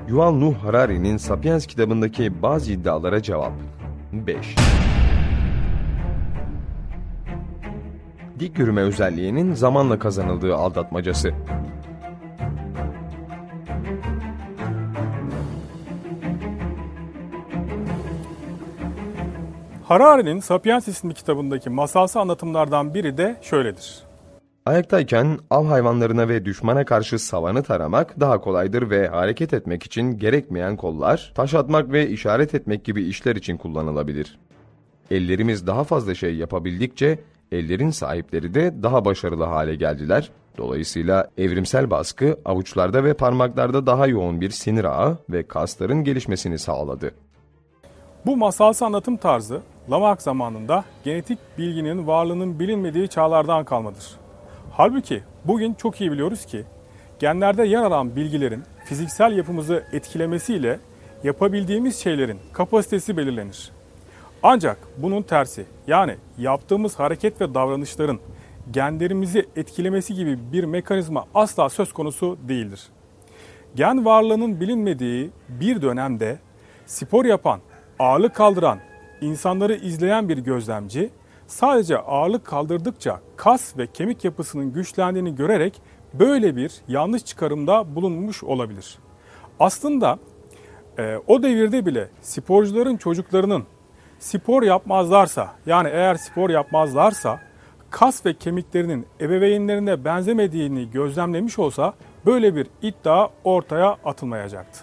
Yuval Noah Harari'nin Sapiens kitabındaki bazı iddialara cevap. 5. Dik yürüme özelliğinin zamanla kazanıldığı aldatmacası. Harari'nin Sapiens isimli kitabındaki masalsı anlatımlardan biri de şöyledir. Ayaktayken av hayvanlarına ve düşmana karşı savanı taramak daha kolaydır ve hareket etmek için gerekmeyen kollar, taş atmak ve işaret etmek gibi işler için kullanılabilir. Ellerimiz daha fazla şey yapabildikçe ellerin sahipleri de daha başarılı hale geldiler. Dolayısıyla evrimsel baskı avuçlarda ve parmaklarda daha yoğun bir sinir ağı ve kasların gelişmesini sağladı. Bu masalsı anlatım tarzı Lamarck zamanında genetik bilginin varlığının bilinmediği çağlardan kalmadır. Halbuki bugün çok iyi biliyoruz ki genlerde yer alan bilgilerin fiziksel yapımızı etkilemesiyle yapabildiğimiz şeylerin kapasitesi belirlenir. Ancak bunun tersi, yani yaptığımız hareket ve davranışların genlerimizi etkilemesi gibi bir mekanizma asla söz konusu değildir. Gen varlığının bilinmediği bir dönemde spor yapan, ağırlık kaldıran, insanları izleyen bir gözlemci sadece ağırlık kaldırdıkça kas ve kemik yapısının güçlendiğini görerek böyle bir yanlış çıkarımda bulunmuş olabilir. Aslında o devirde bile sporcuların çocuklarının spor yapmazlarsa, yani eğer spor yapmazlarsa kas ve kemiklerinin ebeveynlerine benzemediğini gözlemlemiş olsa böyle bir iddia ortaya atılmayacaktı.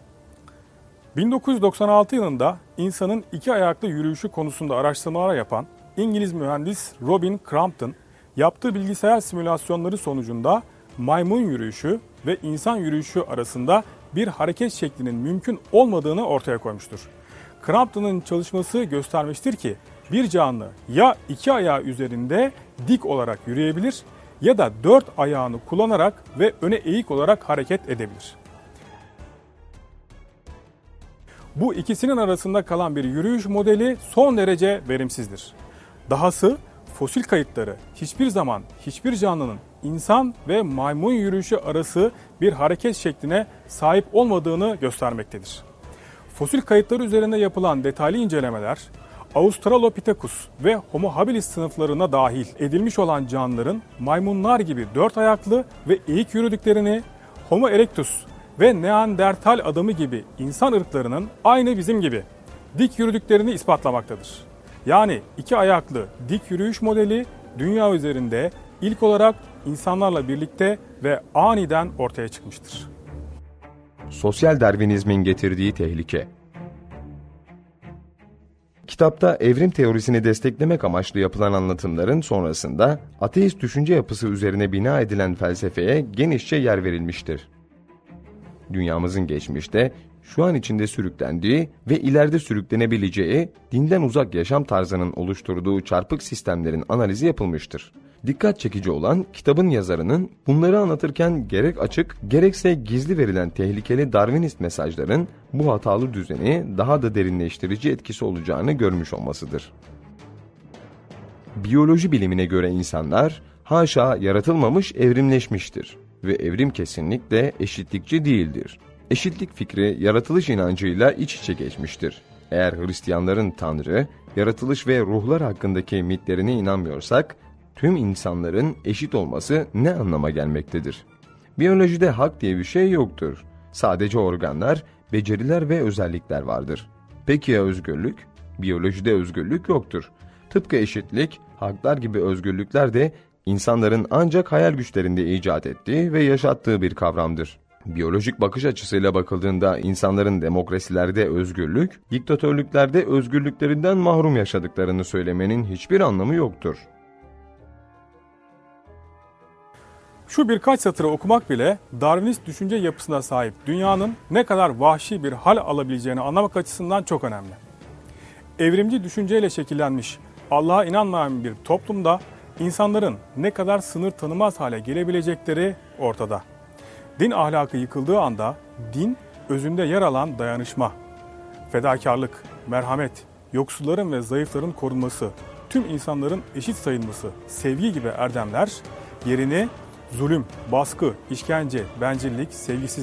1996 yılında insanın iki ayaklı yürüyüşü konusunda araştırmalar yapan İngiliz mühendis Robin Crampton yaptığı bilgisayar simülasyonları sonucunda maymun yürüyüşü ve insan yürüyüşü arasında bir hareket şeklinin mümkün olmadığını ortaya koymuştur. Crampton'ın çalışması göstermiştir ki bir canlı ya iki ayağı üzerinde dik olarak yürüyebilir ya da dört ayağını kullanarak ve öne eğik olarak hareket edebilir. Bu ikisinin arasında kalan bir yürüyüş modeli son derece verimsizdir. Dahası fosil kayıtları hiçbir zaman hiçbir canlının insan ve maymun yürüyüşü arası bir hareket şekline sahip olmadığını göstermektedir. Fosil kayıtları üzerinde yapılan detaylı incelemeler, Australopithecus ve Homo habilis sınıflarına dahil edilmiş olan canlıların maymunlar gibi dört ayaklı ve eğik yürüdüklerini, Homo erectus ve Neandertal adamı gibi insan ırklarının aynı bizim gibi dik yürüdüklerini ispatlamaktadır. Yani iki ayaklı dik yürüyüş modeli dünya üzerinde ilk olarak insanlarla birlikte ve aniden ortaya çıkmıştır. Sosyal Darwinizmin getirdiği tehlike. Kitapta evrim teorisini desteklemek amaçlı yapılan anlatımların sonrasında ateist düşünce yapısı üzerine bina edilen felsefeye genişçe yer verilmiştir. Dünyamızın geçmişte, şu an içinde sürüklendiği ve ileride sürüklenebileceği dinden uzak yaşam tarzının oluşturduğu çarpık sistemlerin analizi yapılmıştır. Dikkat çekici olan kitabın yazarının bunları anlatırken gerek açık gerekse gizli verilen tehlikeli Darwinist mesajların bu hatalı düzeni daha da derinleştirici etkisi olacağını görmüş olmasıdır. Biyoloji bilimine göre insanlar haşa yaratılmamış evrimleşmiştir ve evrim kesinlikle eşitlikçi değildir. Eşitlik fikri yaratılış inancıyla iç içe geçmiştir. Eğer Hristiyanların Tanrı, yaratılış ve ruhlar hakkındaki mitlerine inanmıyorsak, tüm insanların eşit olması ne anlama gelmektedir? Biyolojide hak diye bir şey yoktur. Sadece organlar, beceriler ve özellikler vardır. Peki ya özgürlük? Biyolojide özgürlük yoktur. Tıpkı eşitlik, haklar gibi özgürlükler de insanların ancak hayal güçlerinde icat ettiği ve yaşattığı bir kavramdır. Biyolojik bakış açısıyla bakıldığında insanların demokrasilerde özgürlük, diktatörlüklerde özgürlüklerinden mahrum yaşadıklarını söylemenin hiçbir anlamı yoktur. Şu birkaç satırı okumak bile Darwinist düşünce yapısına sahip dünyanın ne kadar vahşi bir hal alabileceğini anlamak açısından çok önemli. Evrimci düşünceyle şekillenmiş, Allah'a inanmayan bir toplumda insanların ne kadar sınır tanımaz hale gelebilecekleri ortada. Din ahlakı yıkıldığı anda din özünde yer alan dayanışma, fedakarlık, merhamet, yoksulların ve zayıfların korunması, tüm insanların eşit sayılması, sevgi gibi erdemler yerini zulüm, baskı, işkence, bencillik, sevgisizlik,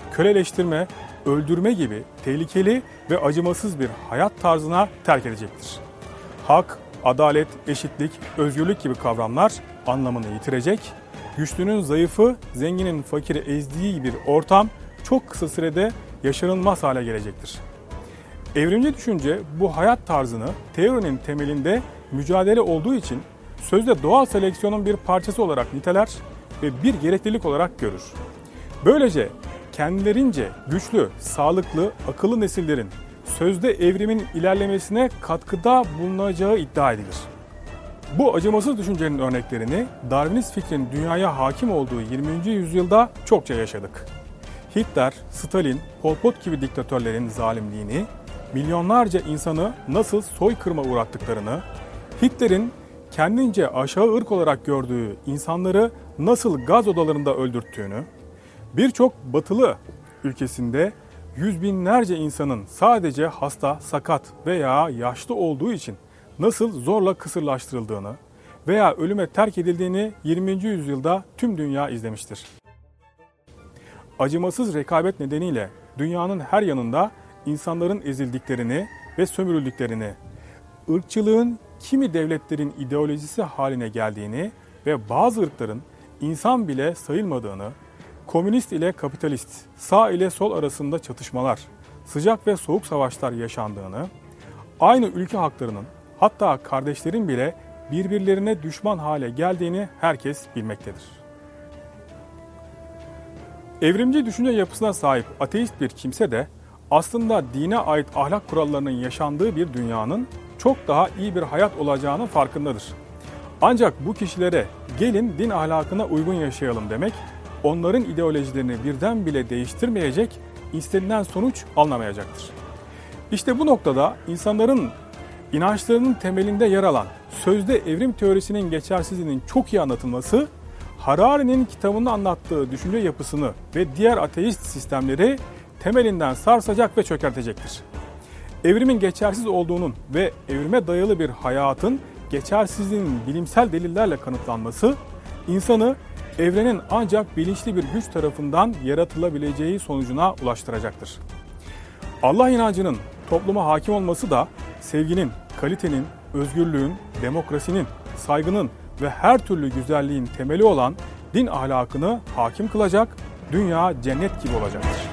köleleştirme, öldürme gibi tehlikeli ve acımasız bir hayat tarzına terk edecektir. Hak, adalet, eşitlik, özgürlük gibi kavramlar anlamını yitirecek, güçlünün zayıfı, zenginin fakiri ezdiği bir ortam çok kısa sürede yaşanılmaz hale gelecektir. Evrimci düşünce bu hayat tarzını teorinin temelinde mücadele olduğu için sözde doğal seleksiyonun bir parçası olarak niteler ve bir gereklilik olarak görür. Böylece kendilerince güçlü, sağlıklı, akıllı nesillerin sözde evrimin ilerlemesine katkıda bulunacağı iddia edilir. Bu acımasız düşüncenin örneklerini Darwinist fikrin dünyaya hakim olduğu 20. yüzyılda çokça yaşadık. Hitler, Stalin, Pol Pot gibi diktatörlerin zalimliğini, milyonlarca insanı nasıl soykırıma uğrattıklarını, Hitler'in kendince aşağı ırk olarak gördüğü insanları nasıl gaz odalarında öldürttüğünü, birçok batılı ülkesinde yüz binlerce insanın sadece hasta, sakat veya yaşlı olduğu için nasıl zorla kısırlaştırıldığını veya ölüme terk edildiğini 20. yüzyılda tüm dünya izlemiştir. Acımasız rekabet nedeniyle dünyanın her yanında insanların ezildiklerini ve sömürüldüklerini, ırkçılığın kimi devletlerin ideolojisi haline geldiğini ve bazı ırkların insan bile sayılmadığını, komünist ile kapitalist, sağ ile sol arasında çatışmalar, sıcak ve soğuk savaşlar yaşandığını, aynı ülke halklarının hatta kardeşlerin bile birbirlerine düşman hale geldiğini herkes bilmektedir. Evrimci düşünce yapısına sahip ateist bir kimse de aslında dine ait ahlak kurallarının yaşandığı bir dünyanın çok daha iyi bir hayat olacağının farkındadır. Ancak bu kişilere gelin din ahlakına uygun yaşayalım demek, onların ideolojilerini birden bile değiştirmeyecek, istenilen sonuç alınamayacaktır. İşte bu noktada insanların inançlarının temelinde yer alan sözde evrim teorisinin geçersizliğinin çok iyi anlatılması, Harari'nin kitabında anlattığı düşünce yapısını ve diğer ateist sistemleri temelinden sarsacak ve çökertecektir. Evrimin geçersiz olduğunun ve evrime dayalı bir hayatın geçersizliğinin bilimsel delillerle kanıtlanması, insanı evrenin ancak bilinçli bir güç tarafından yaratılabileceği sonucuna ulaştıracaktır. Allah inancının topluma hakim olması da sevginin, kalitenin, özgürlüğün, demokrasinin, saygının ve her türlü güzelliğin temeli olan din ahlakını hakim kılacak, dünya cennet gibi olacaktır.